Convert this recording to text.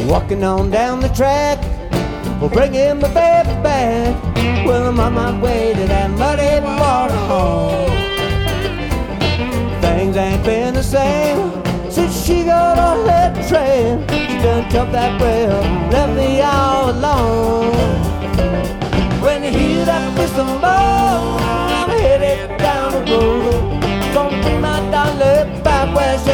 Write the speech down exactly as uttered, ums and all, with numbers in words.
Walking on down the track, well, bringing my baby back. Well, I'm on my way to that muddy water home. Things ain't been the same since she got on that train. She done jumped that rail, left me all alone. When you hear that